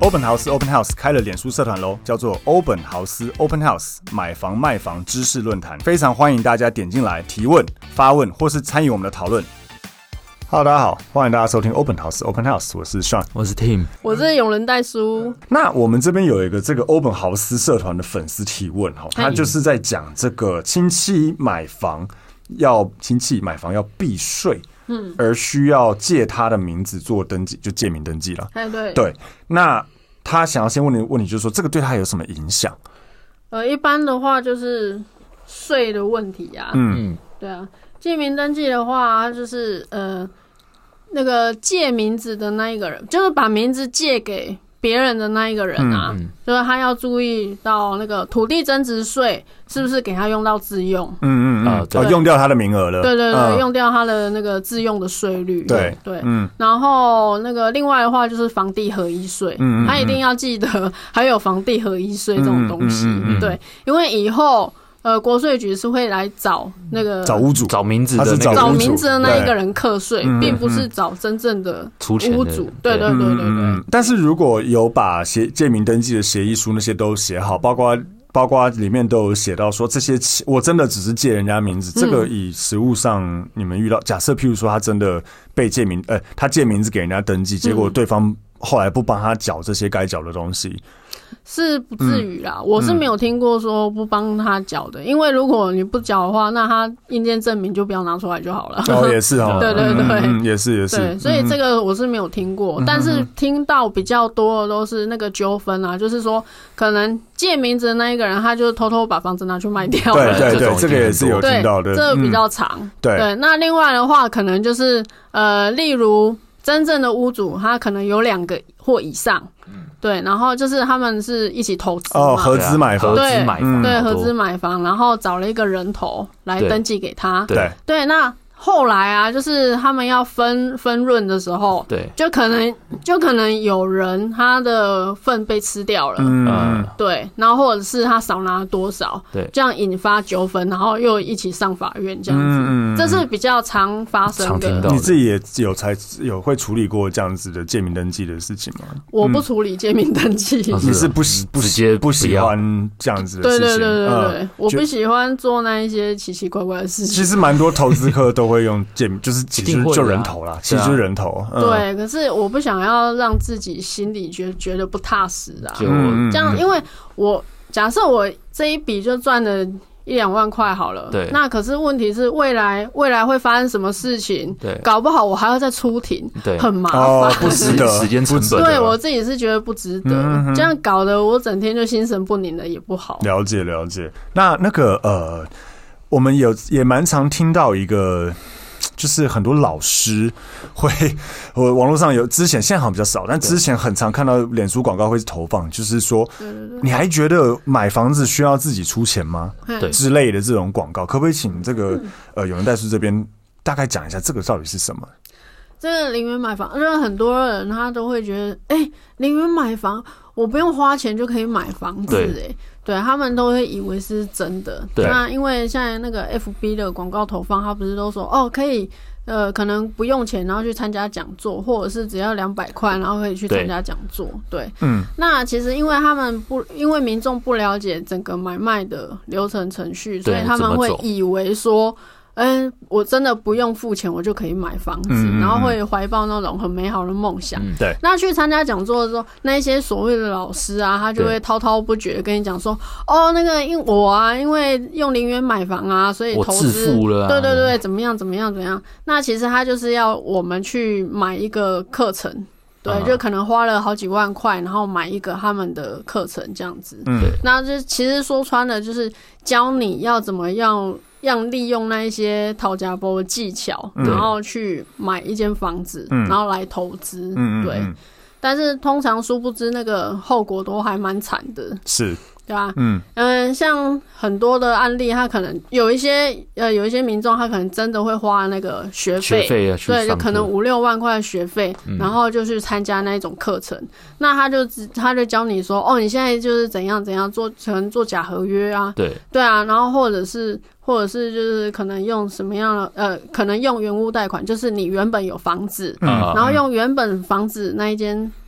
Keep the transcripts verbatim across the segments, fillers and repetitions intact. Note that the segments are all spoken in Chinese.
欧本豪斯 Open House 开了脸书社团喽，叫做欧本豪斯 Open House 买房卖房知识论坛，非常欢迎大家点进来提问、发问或是参与我们的讨论。Hello， 大家好，欢迎大家收听欧本豪斯 Open House， 我是 Sean， 我是 Tim， 我是永仁代书。 那我们这边有一个这个欧本豪斯社团的粉丝提问，他就是在讲这个亲戚买房要亲戚买房要避税。嗯，而需要借他的名字做登记，就借名登记了。 哎，对对。那他想要先问你问题，就是说这个对他有什么影响？ 呃，一般的话就是税的问题啊。嗯，对啊，借名登记的话，就是呃那个借名字的那一个人，就是把名字借给别人的那一个人啊，嗯嗯就是他要注意到那个土地增值税是不是给他用到自用， 嗯嗯嗯，哦，用掉他的名额了， 对对对， 嗯、 用掉他的那个自用的税率， 对对，嗯，然后那个另外的话就是房地合一税，嗯, 嗯, 嗯，他一定要记得还有房地合一税这种东西，嗯嗯嗯嗯对，因为以后。呃，国税局是会来找那个找屋主、 找名字的那个找名字的那一个人课税，并不是找真正的屋主。对对对对对。 嗯、但是如果有把协借名登记的协议书那些都写好，包括包括里面都有写到说这些我真的只是借人家名字，嗯、这个以实务上你们遇到，假设譬如说他真的被借名，呃，他借名字给人家登记，结果对方后来不帮他缴这些该缴的东西。 是不至于啦、嗯，我是没有听过说不帮他缴的、嗯，因为如果你不缴的话，那他印鉴证明就不要拿出来就好了。 哦，也是哦， 对对对， 嗯、也是也是。 对，所以这个我是没有听过、嗯，但是听到比较多的都是那个纠纷啊，就是说可能借名字的那一个人，他就偷偷把房子拿去卖掉了。 对对对，这个也是有听到的， 这个比较长。 嗯、对对，那另外的话，可能就是呃，例如真正的屋主，他可能有两个或以上。对，然后就是他们是一起投资哦，合资买房， 对， 买房对，合资买房，然后找了一个人头来登记给他， 对， 对，那后来啊，就是他们要分分润的时候， 对， 就可能就可能有人他的份被吃掉了，嗯，对，然后或者是他少拿多少， 对， 这样引发纠纷，然后又一起上法院这样子，嗯、这是比较常发生的。 你自己也有才有会处理过这样子的借名登记的事情吗？ 我不处理借名登记， 嗯、你是不不直接不喜欢这样子的事情？ 对对对对对，嗯、我不喜欢做那一些奇奇怪怪的事情。 其实蛮多投资客都会用借名，就是其实就人头啦，其实就是人头。嗯、 对，可是我不想要让自己心里觉觉得不踏实啊。嗯、这样，因为我假设我这一笔就赚了一两万块好了， 对， 那可是问题是未来未来会发生什么事情？对，搞不好我还要再出庭，对，很麻烦， 哦、不值得， 时间成本。 对我自己是觉得不值得，嗯、这样搞得我整天就心神不宁的也不好。 了解了解，那那个呃，我们有也蛮常听到一个。就是很多老师会，我网络上有之前现在好像比较少，但之前很常看到脸书广告会投放，就是说，你还觉得买房子需要自己出钱吗？对之类的这种广告，可不可以请这个呃有人代书这边大概讲一下这个到底是什么？ 这个零元买房，因为很多人他都会觉得，哎、欸，零元买房，我不用花钱就可以买房子、欸，哎。对，他们都会以为是真的。那因为现在那个 F B 的广告投放，他不是都说哦，可以呃，可能不用钱，然后去参加讲座，或者是只要两百块，然后可以去参加讲座。对，嗯。那其实因为他们不，因为民众不了解整个买卖的流程程序，所以他们会以为说。嗯，我真的不用付钱，我就可以买房子，嗯嗯嗯然后会怀抱那种很美好的梦想。嗯、 对。 那去参加讲座的时候，那一些所谓的老师啊，他就会滔滔不绝的跟你讲说，哦，那个因我啊，因为用零元买房啊，所以投资， 我致富了、啊。 对对对，怎么样怎么样怎么样？那其实他就是要我们去买一个课程。对，就可能花了好几万块，然后买一个他们的课程这样子。嗯，那就其实说穿了，就是教你要怎么样。让利用那一些讨价包的技巧、嗯，然后去买一间房子、嗯，然后来投资、嗯，对。但是通常殊不知那个后果都还蛮惨的。 是。 对啊，嗯嗯，像很多的案例，他可能有一些呃，有一些民众，他可能真的会花那个学费， 学费啊， 对，就可能五六万块的学费、嗯，然后就去参加那一种课程。那他就他就教你说，哦，你现在就是怎样怎样做，可能做假合约啊， 对对啊，然后或者是或者是就是可能用什么样的呃，可能用原屋贷款，就是你原本有房子，嗯，然后用原本房子那一间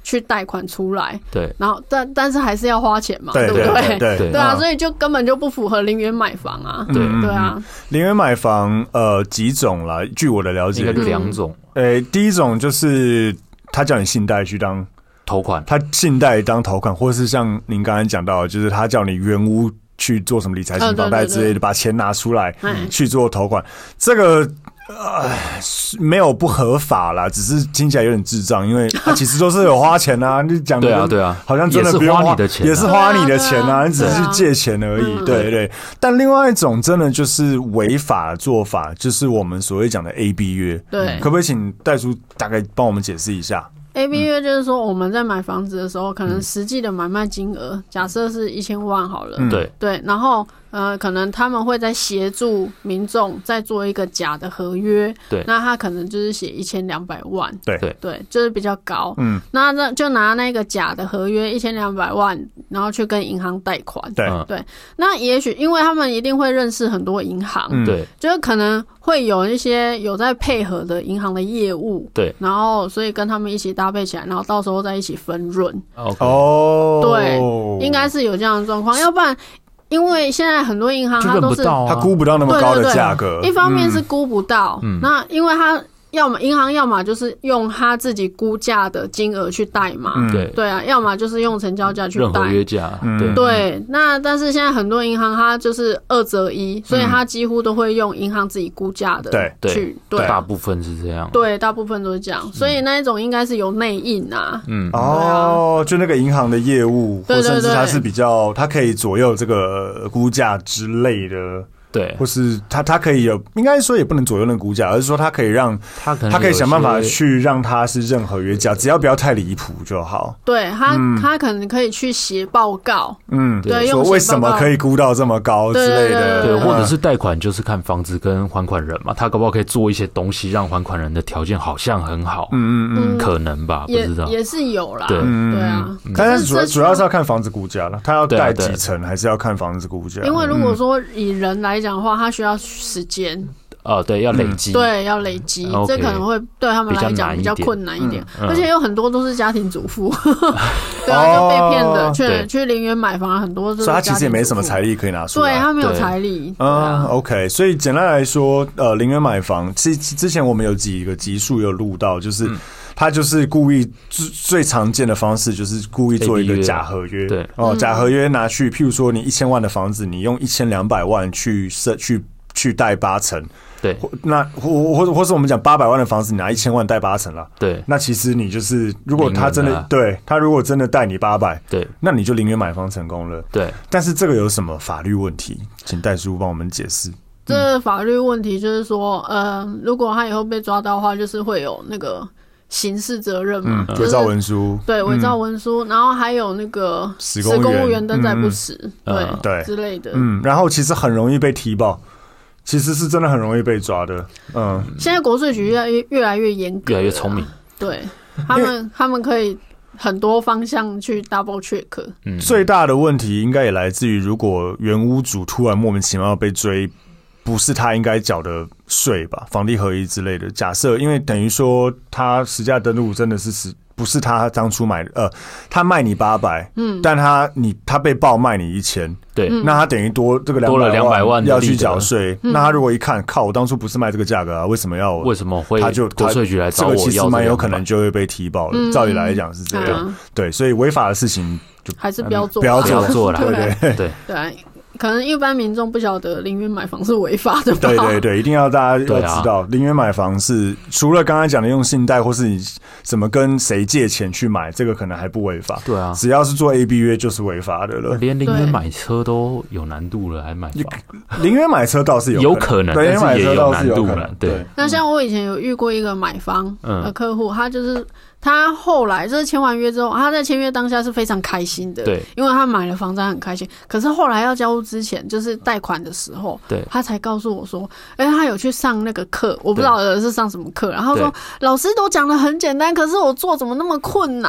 去贷款出来， 对， 然后但但是还是要花钱嘛， 对不对？ 对对对对啊，所以就根本就不符合零元买房啊，对对啊。 零元买房呃几种啦，据我的了解， 应该就两种。 呃，第一种就是他叫你信贷去当头款， 他信贷当头款，或是像您刚才讲到的，就是他叫你原屋去做什么理财型房贷之类的，把钱拿出来去做头款，这个。呃，没有不合法啦，只是听起来有点智障，因为他其实都是有花钱啊，你讲对啊对啊， 好像真的不用花你的钱， 也是花你的钱啊，你只是去借钱而已，对对。但另外一种真的就是违法的做法，就是我们所谓讲的 A B 约， 对， 可不可以请代书大概帮我们解释一下？ A B 约就是说我们在买房子的时候，可能实际的买卖金额假设是一千万好了， 对对，然后呃，可能他们会在协助民众再做一个假的合约， 对， 那他可能就是写一千两百万， 对对对，就是比较高， 嗯， 那那就拿那个假的合约一千两百万，然后去跟银行贷款， 对对，那也许因为他们一定会认识很多银行， 嗯、 对， 就是可能会有一些有在配合的银行的业务， 对， 然后所以跟他们一起搭配起来，然后到时候再一起分润， 哦， 对，应该是有这样的状况，要不然。因为现在很多银行它都是它估不到那么高的价格， 一方面是估不到，嗯、那因为它要么银行要么就是用他自己估价的金额去贷嘛， 嗯、 对对啊，要么就是用成交价去贷， 任何约价，对、 嗯、对。那但是现在很多银行它就是二择一，所以它几乎都会用银行自己估价的对去对，大部分是这样， 对，大部分都是这样，所以那一种应该是有内应啊， 嗯， 哦，就那个银行的业务， 对对对， 或甚至它是比较，它可以左右这个估价之类的。 对， 或是他他可以有，应该说也不能左右那个估价，而是说他可以让他可能他可以想办法去让他是任何约价，只要不要太离谱就好。 对他、嗯，他可能可以去写报告， 嗯， 对， 说为什么可以估到这么高之类的， 对，或者是贷款就是看房子跟还款人嘛，他搞不好可以做一些东西，让还款人的条件好像很好，嗯嗯嗯，可能吧，不知道， 也是有啦， 对对啊， 但是主要主要是要看房子估价了，他要贷几层，还是要看房子估价？ 因为如果说以人来讲的话，他需要时间哦，对，要累积、嗯， 对，要累积，嗯、这可能会对他们来讲比较困难一点，嗯、而且有很多都是家庭主妇，对啊，就被骗的，去去零元买房，很多都是所以他其实也没什么财力可以拿出来， 对他没有财力， 嗯、啊、，OK， 所以简单来说，呃，零元买房，其实之前我们有几个集数有录到，就是。嗯他就是故意最最常见的方式，就是故意做一个假合约。 对哦，假合约拿去，譬如说你一千万的房子，你用一千两百万去设去去贷八成。 对， 那或或者或是我们讲八百万的房子，你拿一千万贷八成了。 对， 那其实你就是，如果他真的、啊、对他如果真的贷你八百， 对， 那你就零元买房成功了。 对， 但是这个有什么法律问题？请代书帮我们解释。 这个法律问题就是说，呃，如果他以后被抓到的话，就是会有那个。刑事责任嘛， 伪造文书， 对，伪造文书，然后还有那个使公务员登载不实，对对之类的， 嗯，然后其实很容易被提报，其实是真的很容易被抓的，嗯。 现在国税局越来越越来越严格， 越来越聪明， 对他们他们可以很多方向去 double check。 嗯，最大的问题应该也来自于，如果原屋主突然莫名其妙被追。不是他应该缴的税吧，房地合一之类的。假设，因为等于说他实价登录真的是实不是他当初买的，呃，他卖你八百，嗯，但他你他被报卖你一千， 对， 那他等于多这个多了两百万要去缴税。那他如果一看，靠，我当初不是卖这个价格啊，为什么要我？ 为什么会他就国税局来找我要？ 这个其实蛮有可能就会被提报了。照理来讲是这样，对，所以违法的事情就还是不要做， 不要做了， 对对对对。可能一般民众不晓得零元买房是违法的吧？ 对对对，一定要大家要知道，零元买房是除了刚才讲的用信贷或是你怎么跟谁借钱去买，这个可能还不违法。 对啊， 只要是做 A B 约就是违法的了。 连零元买车都有难度了，还买房？ 零元买车倒是有有可能，但是也有难度了。对。 那像我以前有遇过一个买房的客户，他就是他后来就是签完约之后，他在签约当下是非常开心的， 对， 因为他买了房子很开心。可是后来要交屋之前，就是贷款的时候， 对， 他才告诉我说，哎、欸，他有去上那个课，我不知道是上什么课，然后说老师都讲得很简单，可是我做怎么那么困难？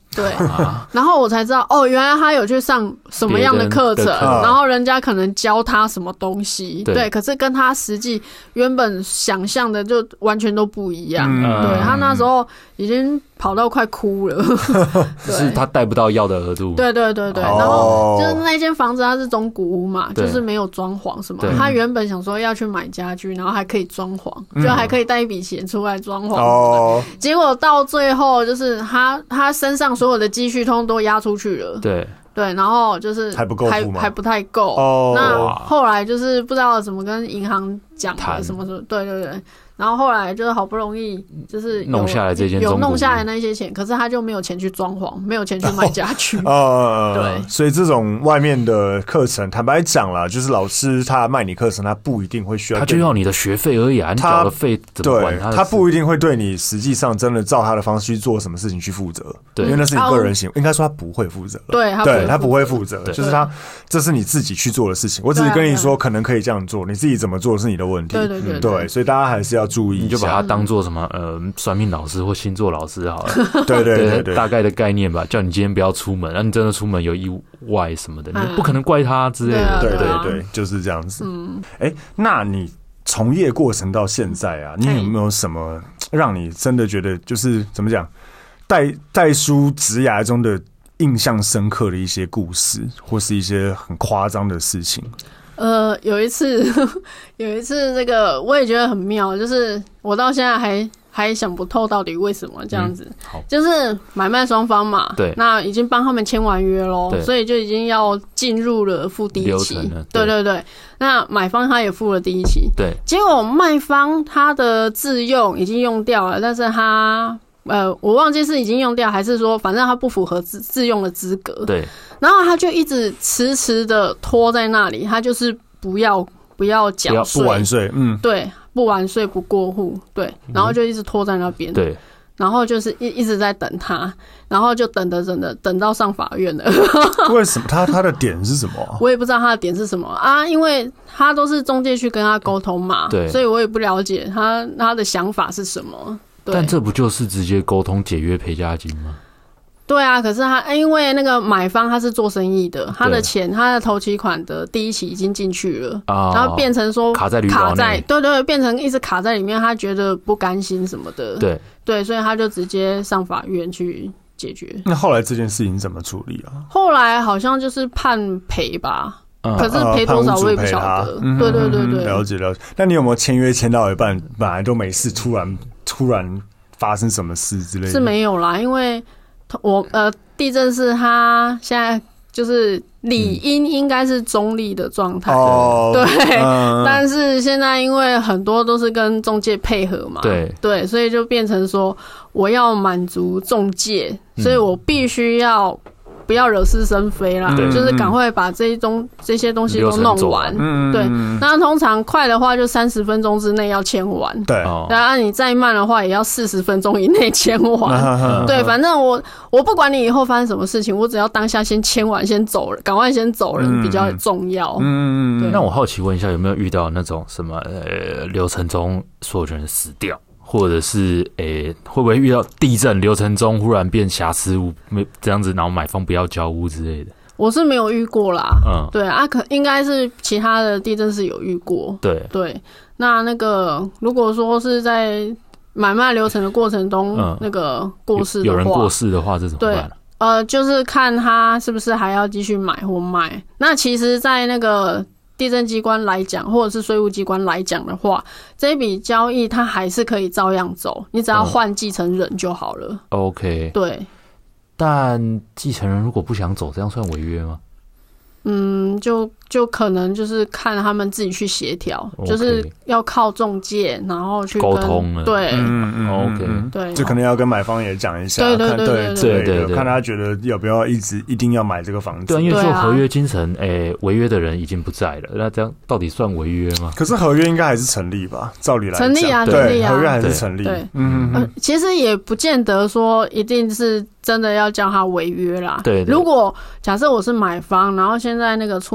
对，然后我才知道哦，原来他有去上什么样的课程，然后人家可能教他什么东西，对，对可是跟他实际原本想象的就完全都不一样。嗯、对他那时候已经跑到快哭了， 是他带不到要的额度。 对对对对，然后就是那间房子它是中古屋嘛，就是没有装潢什么。他原本想说要去买家具，然后还可以装潢，就还可以带一笔钱出来装潢。哦、结果到最后就是他他身上所有的积蓄通都压出去了。 对对，然后就是还不够还还不太够。哦、那后来就是不知道怎么跟银行讲的什么什么，对对对。然后后来就是好不容易就是弄下来这间有弄下来那些钱，可是他就没有钱去装潢，没有钱去买家具。哦、对， 所以这种外面的课程，坦白讲啦，就是老师他卖你课程，他不一定会需要， 他就要你的学费而已啊，你缴的费怎么管他？ 他不一定会对你实际上真的照他的方式去做什么事情去负责，对，因为那是你个人行为，应该说他不会负责。 对， 对他不会负责，就是他这是你自己去做的事情。我只是跟你说，可能可以这样做，你自己怎么做是你的问题。 对对对， 对，所以大家还是要注意， 你就把它当做什么呃算命老师或星座老师好了， 对对对对， 大概的概念吧。叫你今天不要出门，那、啊、你真的出门有意外什么的，你不可能怪他之类的。 对对对，就是这样子。嗯，哎，那你从业过程到现在啊，你有没有什么让你真的觉得就是怎么讲，带带书职涯中的印象深刻的一些故事，或是一些很夸张的事情？ 呃，有一次，有一次，这个我也觉得很妙，就是我到现在还还想不透到底为什么这样子。嗯、就是买卖双方嘛，对，那已经帮他们签完约咯，所以就已经要进入了付第一期。对对对，那买方他也付了第一期，对，结果卖方他的自用已经用掉了，但是他。呃，我忘记是已经用掉，还是说反正他不符合自自用的资格。对，然后他就一直迟迟的拖在那里，他就是不要不要缴税， 不完税，嗯， 对，不完税不过户，对，然后就一直拖在那边，对，然后就是一一直在等他，然后就等着等着等到上法院了。 为什么他他的点是什么、啊？ 我也不知道他的点是什么啊，因为他都是中介去跟他沟通嘛，对，所以我也不了解他他的想法是什么。 但这不就是直接沟通解约赔价金吗？ 对啊，可是他因为那个买方他是做生意的，他的钱他的头期款的第一期已经进去了，哦、然后变成说卡在卡在对对，变成一直卡在里面，他觉得不甘心什么的，对对，所以他就直接上法院去解决。 那后来这件事情怎么处理啊？ 后来好像就是判赔吧。嗯、可是赔多少我也不晓得，嗯、对对对对， 了解了解。那你有没有签约签到一半，本来都没事，突然突然发生什么事之类的？ 是没有啦，因为我呃地震是他现在就是理应应该是中立的状态，嗯、对，嗯、但是现在因为很多都是跟中介配合嘛，对对，所以就变成说我要满足中介，所以我必须要。不要惹是生非啦，嗯、就是赶快把这一东这些东西都弄完。嗯、对，那通常快的话就三十分钟之内要签完，对。然后你再慢的话也要四十分钟以内签完。嗯、对，反正我我不管你以后发生什么事情，我只要当下先签完，先走人，赶快先走人比较重要。嗯嗯。那我好奇问一下，有没有遇到那种什么呃流程中所有人死掉？或者是诶、欸，会不会遇到地震流程中忽然变瑕疵屋这样子，然后买方不要交屋之类的？ 我是没有遇过啦，嗯，对啊，可应该是其他的地震是有遇过，对对。那那个如果说是在买卖流程的过程中，嗯、那个过世的话， 有人过世的话，这怎么办？ 呃，就是看他是不是还要继续买或卖。那其实，在那个。地政机关来讲，或者是税务机关来讲的话，这一笔交易它还是可以照样走，你只要换继承人就好了。嗯、 OK， 对。 但继承人如果不想走，这样算违约吗？ 嗯，就就可能就是看他们自己去协调， okay. 就是要靠中介，然后去沟通了。 对， 嗯嗯 ，OK， 对， 就可能要跟买方也讲一下， 对对对对对对对，看他觉得要不要一直一定要买这个房子。 对，因为说合约精神，诶，违约的人已经不在了，那这样到底算违约吗？ 可是合约应该还是成立吧？照理来讲， 成立啊， 对， 啊， 合约还是成立。 对，嗯嗯，其实也不见得说一定是真的要叫他违约啦。对，如果假设我是买方，然后现在那个出卖人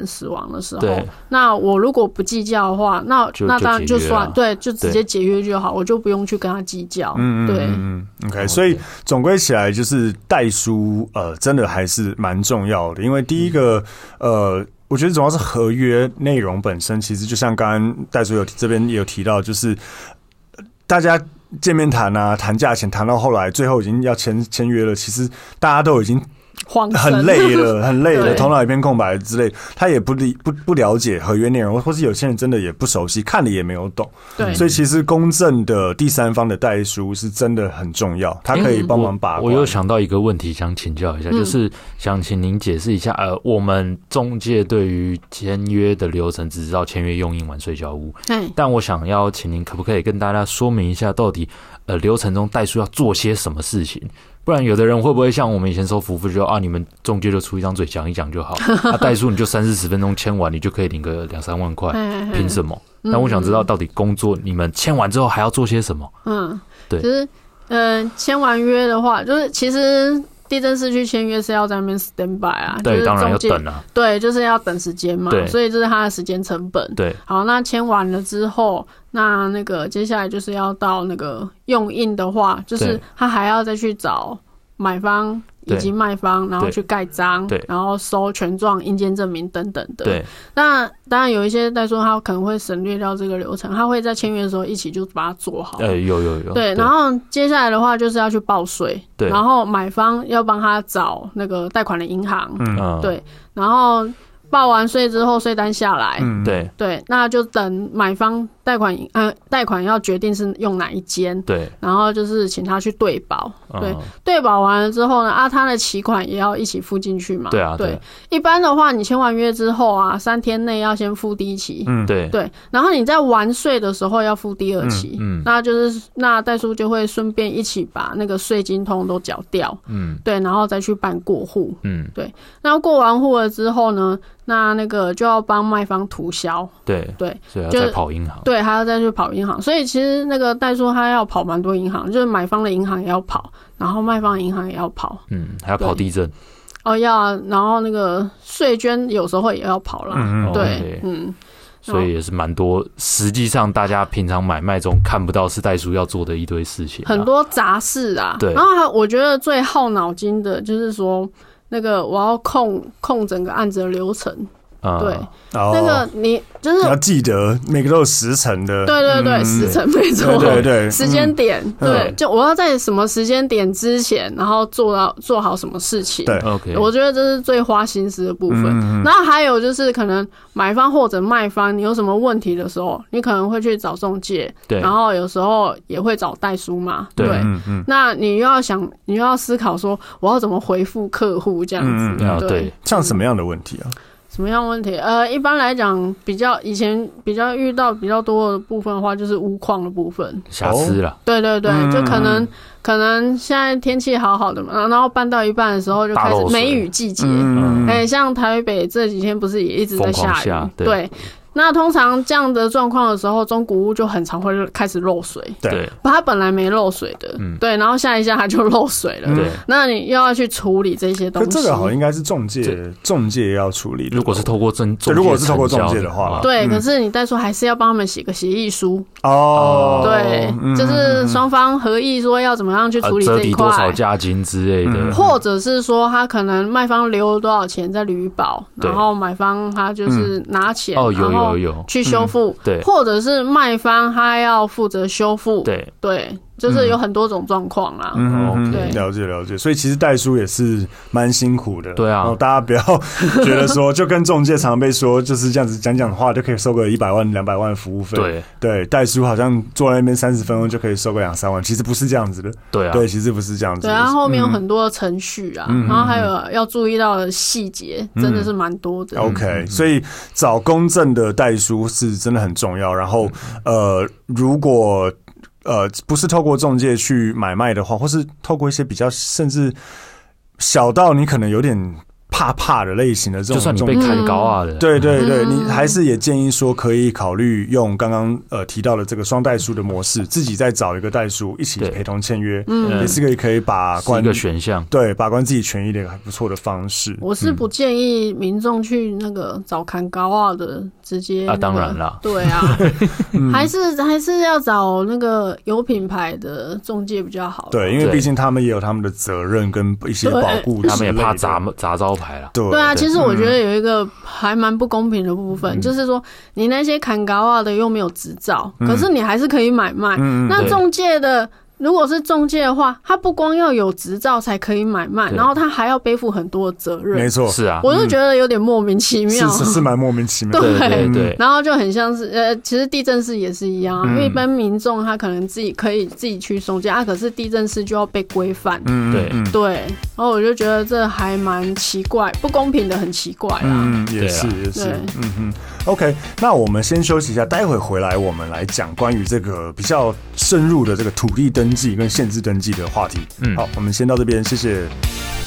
人死亡的时候，那我如果不计较的话，那那当然就算对，就直接解约就好，我就不用去跟他计较。嗯对， 嗯 ，OK， 所以总归起来就是代书，呃，真的还是蛮重要的，因为第一个，呃。我觉得主要是合约内容本身，其实就像刚刚代书有这边也有提到，就是大家见面谈啊，谈价钱，谈到后来最后已经要签签约了，其实大家都已经很累了，很累了，头脑一片空白之类，他也不理不不了解合约内容，或是有些人真的也不熟悉，看了也没有懂，对，所以其实公正的第三方的代书是真的很重要，他可以帮忙把关。 我有想到一个问题想请教一下，嗯、就是想请您解释一下，呃，我们中介对于签约的流程只知道签约用印完睡觉屋，但我想要请您可不可以跟大家说明一下，到底呃流程中代书要做些什么事情？不然有的人会不会像我们以前收服务就啊，你们中介就出一张嘴讲一讲就好，啊代书你就三四十分钟签完，你就可以领个两三万块，凭什么？但我想知道到底工作你们签完之后还要做些什么？嗯，对， 其实呃签完约的话，就是其实地政士去签约是要在那边 stand by 啊， 对， 就是、 当然要等啊， 对，就是要等时间嘛，所以这是他的时间成本。 对， 好，那签完了之后，那那个接下来就是要到那个用印的话，就是他还要再去找买方以及卖方，然后去盖章，然后收权状、印鉴证明等等的。对，那当然有一些代书他可能会省略掉这个流程，他会在签约的时候一起就把它做好。 呃，有有有。 对，然后接下来的话就是要去报税，对，然后买方要帮他找那个贷款的银行，嗯，对，然后报完税之后，税单下来，嗯，对对，那就等买方贷款，呃，贷款要决定是用哪一间，对，然后就是请他去对保，对，嗯、对保完了之后呢，啊，他的期款也要一起付进去嘛，对啊，对，对一般的话，你签完约之后啊，三天内要先付第一期，嗯，对对，然后你在完税的时候要付第二期，嗯，嗯那就是那代书就会顺便一起把那个税金通都缴掉，嗯，对，然后再去办过户，嗯，对，那过完户了之后呢？那那个就要帮卖方涂销，对对，所以要再跑银行， 对，还要再去跑银行，所以其实那个代书他要跑蛮多银行，就是买方的银行也要跑，然后卖方的银行也要跑， 嗯，还要跑地震， 哦要啊，然后那个税捐有时候也要跑啦，嗯对， okay, 嗯， 所以也是蛮多，实际上大家平常买卖中看不到是代书要做的一堆事情， 很多杂事啊，对，然后我觉得最耗脑筋的就是说。那个我要控控整个案子的流程，嗯、对，哦、那个你就是你要记得每个都有时辰的， 对对对，嗯、时辰没错，对对对，时间点，嗯、对，就我要在什么时间点之前，然后做到做好什么事情，对 ，OK， 我觉得这是最花心思的部分。嗯、然后还有就是可能买方或者卖方，你有什么问题的时候，你可能会去找中介，对，然后有时候也会找代书嘛，对，对嗯嗯、那你又要想，你又要思考说，我要怎么回复客户这样子， 嗯、对，对像什么样的问题啊？ 什么样的问题？呃，一般来讲，比较以前比较遇到比较多的部分的话，就是屋况的部分， 瑕疵啦。 对对对，嗯、就可能可能现在天气好好的嘛，然后办到一半的时候就开始梅雨季节，哎、嗯欸，像台北这几天不是也一直在下雨？下对。对那通常这样的状况的时候，中古屋就很常会开始漏水。对，它本来没漏水的，嗯、对，然后下一下它就漏水了。对，那你又要去处理这些东西。 可这个好像应该是中介，中介要处理。 如果是透过中， 如果是透过中介的话， 对，嗯、可是你代书还是要帮他们写个协议书。哦，对，嗯、就是双方合意说要怎么样去处理这一块， 折抵多少价金之类的， 嗯、或者是说他可能卖方留了多少钱在旅保，然后买方他就是拿钱， 哦，有有。有有去修复，嗯、对，或者是卖方他要负责修复，对对，就是有很多种状况啦。 嗯，对，了解了解。所以其实代书也是蛮辛苦的， 对啊。 然后大家不要觉得说，就跟中介常被说就是这样子讲讲话就可以收个一百万、两百万的服务费，对对。代书好像坐在那边三十分钟就可以收个两三万，其实不是这样子的，对啊，对，其实不是这样子的。 对啊，后面有很多的程序啊，嗯、然后还有要注意到的细节，真的是蛮多的。 嗯、OK， 所以找公正的代书是真的很重要。然后呃，如果呃，不是透过中介去买卖的话，或是透过一些比较甚至小到你可能有点怕怕的类型的这种， 就算你被砍高啊的， 对对对，你还是也建议说可以考虑用刚刚呃提到的这个双代书的模式，自己再找一个代书一起陪同签约，也是可以可以把关一个选项， 对，把关自己权益的一个还不错的方式。 我是不建议民众去那个找砍高啊的，直接、那个、 啊，当然啦， 对啊，还是还是要找那个有品牌的中介比较好。 对，因为毕竟他们也有他们的责任跟一些保护， 他们也怕砸砸招牌啦。 对对啊，其实我觉得有一个还蛮不公平的部分，嗯、就是说你那些砍高啊的又没有执照，嗯、可是你还是可以买卖。嗯、那中介的。如果是中介的话，他不光要有执照才可以买卖，然后他还要背负很多的责任。 没错， 是啊， 我就觉得有点莫名其妙， 是是是蛮莫名其妙。 对对对， 然后就很像是呃，其实地政士也是一样、啊，因为一般民众他可能自己可以自己去中介啊，可是地政士就要被规范。 嗯，对对，然后我就觉得这还蛮奇怪，不公平的很奇怪啦。 嗯，也是也是，嗯哼。OK， 那我们先休息一下，待会回来我们来讲关于这个比较深入的这个土地登记跟限制登记的话题。嗯，好，我们先到这边，谢谢。